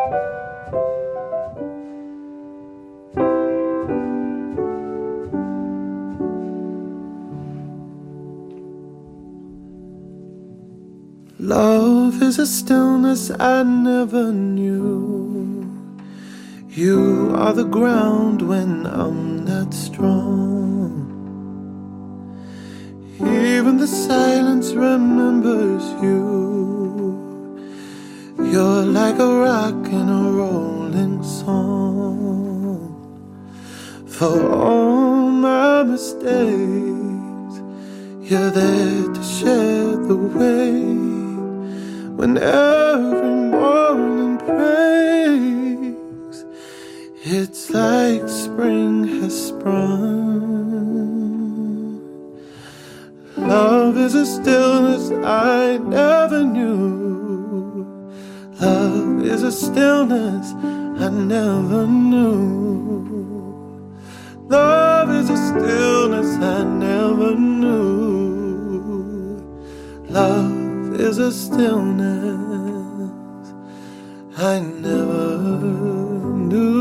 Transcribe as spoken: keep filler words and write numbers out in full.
Love is a stillness I never knew. You are the ground when I'm not strong. Even the silence remembers you. You're like a rock in a rolling song. For all my mistakes, you're there to share the weight. When every morning breaks, it's like spring has sprung. Love is a stillness I never knew. Love is a stillness I never knew. Love is a stillness I never knew. Love is a stillness I never knew.